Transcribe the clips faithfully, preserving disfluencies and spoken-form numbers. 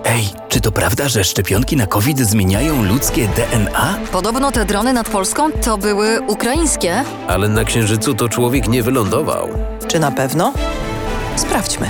Ej, czy to prawda, że szczepionki na COVID zmieniają ludzkie D N A? Podobno te drony nad Polską to były ukraińskie. Ale na Księżycu to człowiek nie wylądował. Czy na pewno? Sprawdźmy.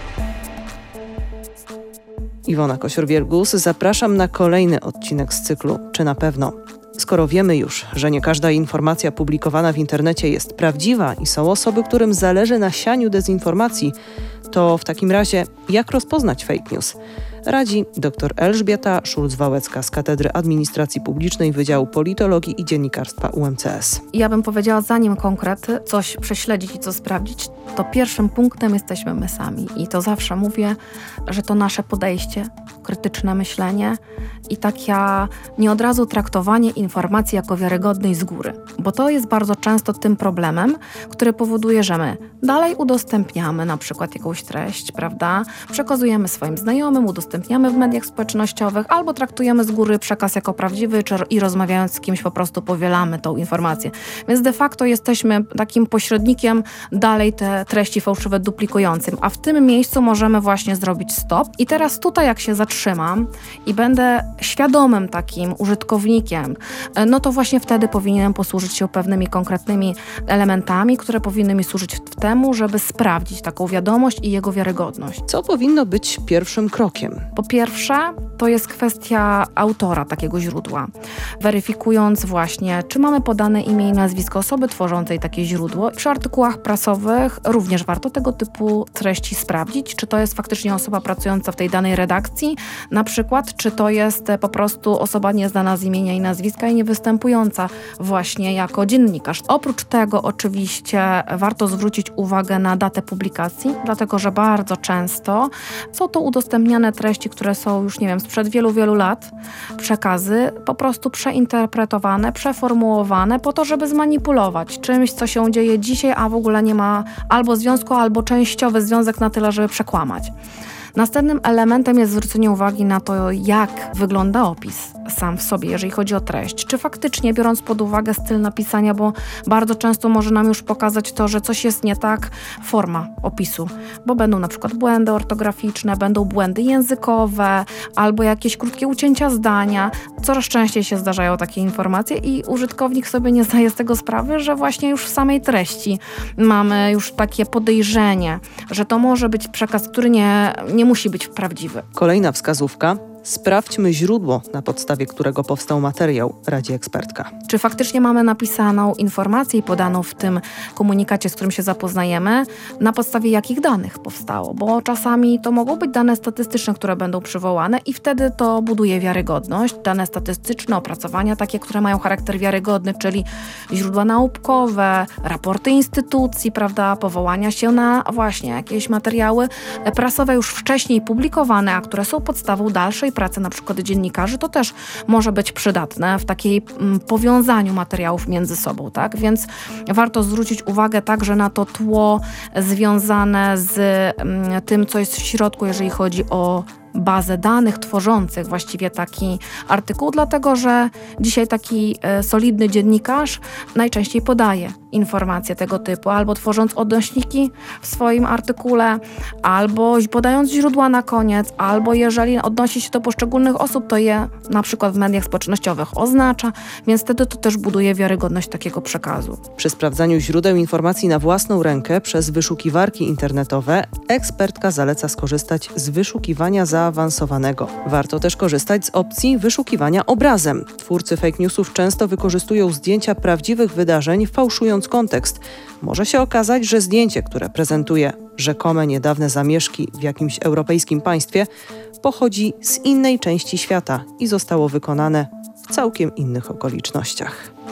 Iwona Kosior-Wiergus, zapraszam na kolejny odcinek z cyklu Czy na pewno? Skoro wiemy już, że nie każda informacja publikowana w internecie jest prawdziwa i są osoby, którym zależy na sianiu dezinformacji, to w takim razie jak rozpoznać fake news? Radzi dr Elżbieta Szulc-Wałęcka z Katedry Administracji Publicznej Wydziału Politologii i Dziennikarstwa U M C S. Ja bym powiedziała, zanim konkrety, coś prześledzić i co sprawdzić, to pierwszym punktem jesteśmy my sami. I to zawsze mówię, że to nasze podejście, krytyczne myślenie i takie nie od razu traktowanie informacji jako wiarygodnej z góry. Bo to jest bardzo często tym problemem, który powoduje, że my dalej udostępniamy na przykład jakąś treść, prawda? Przekazujemy swoim znajomym, udostępniamy w mediach społecznościowych albo traktujemy z góry przekaz jako prawdziwy czy, i rozmawiając z kimś po prostu powielamy tą informację. Więc de facto jesteśmy takim pośrednikiem dalej te treści fałszywe duplikującym, a w tym miejscu możemy właśnie zrobić stop. I teraz tutaj jak się zatrzymam i będę świadomym takim użytkownikiem, no to właśnie wtedy powinienem posłużyć się pewnymi konkretnymi elementami, które powinny mi służyć w temu, żeby sprawdzić taką wiadomość i jego wiarygodność. Co powinno być pierwszym krokiem? Po pierwsze, to jest kwestia autora takiego źródła. Weryfikując właśnie, czy mamy podane imię i nazwisko osoby tworzącej takie źródło. Przy artykułach prasowych również warto tego typu treści sprawdzić, czy to jest faktycznie osoba pracująca w tej danej redakcji, na przykład, czy to jest po prostu osoba nieznana z imienia i nazwiska i nie występująca właśnie jako dziennikarz. Oprócz tego oczywiście warto zwrócić uwagę na datę publikacji, dlatego że bardzo często są to udostępniane treści, które są już, nie wiem, sprzed wielu, wielu lat, przekazy po prostu przeinterpretowane, przeformułowane po to, żeby zmanipulować czymś, co się dzieje dzisiaj, a w ogóle nie ma albo związku, albo częściowy związek na tyle, żeby przekłamać. Następnym elementem jest zwrócenie uwagi na to, jak wygląda opis sam w sobie, jeżeli chodzi o treść. Czy faktycznie, biorąc pod uwagę styl napisania, bo bardzo często może nam już pokazać to, że coś jest nie tak, forma opisu, bo będą na przykład błędy ortograficzne, będą błędy językowe, albo jakieś krótkie ucięcia zdania. Coraz częściej się zdarzają takie informacje i użytkownik sobie nie zdaje z tego sprawy, że właśnie już w samej treści mamy już takie podejrzenie, że to może być przekaz, który nie, nie musi być prawdziwy. Kolejna wskazówka. Sprawdźmy źródło, na podstawie którego powstał materiał, radzi ekspertka. Czy faktycznie mamy napisaną informację i podaną w tym komunikacie, z którym się zapoznajemy, na podstawie jakich danych powstało? Bo czasami to mogą być dane statystyczne, które będą przywołane i wtedy to buduje wiarygodność. Dane statystyczne, opracowania takie, które mają charakter wiarygodny, czyli źródła naukowe, raporty instytucji, prawda, powołania się na właśnie jakieś materiały prasowe już wcześniej publikowane, a które są podstawą dalszej pracy na przykład dziennikarzy, to też może być przydatne w takiej mm, powiązaniu materiałów między sobą, tak? Więc warto zwrócić uwagę także na to tło związane z mm, tym, co jest w środku, jeżeli chodzi o bazę danych tworzących właściwie taki artykuł, dlatego że dzisiaj taki e, solidny dziennikarz najczęściej podaje informacje tego typu, albo tworząc odnośniki w swoim artykule, albo podając źródła na koniec, albo jeżeli odnosi się do poszczególnych osób, to je na przykład w mediach społecznościowych oznacza, więc wtedy to też buduje wiarygodność takiego przekazu. Przy sprawdzaniu źródeł informacji na własną rękę przez wyszukiwarki internetowe ekspertka zaleca skorzystać z wyszukiwania zaawansowanego. Warto też korzystać z opcji wyszukiwania obrazem. Twórcy fake newsów często wykorzystują zdjęcia prawdziwych wydarzeń, fałszując kontekst. Może się okazać, że zdjęcie, które prezentuje rzekome niedawne zamieszki w jakimś europejskim państwie, pochodzi z innej części świata i zostało wykonane w całkiem innych okolicznościach.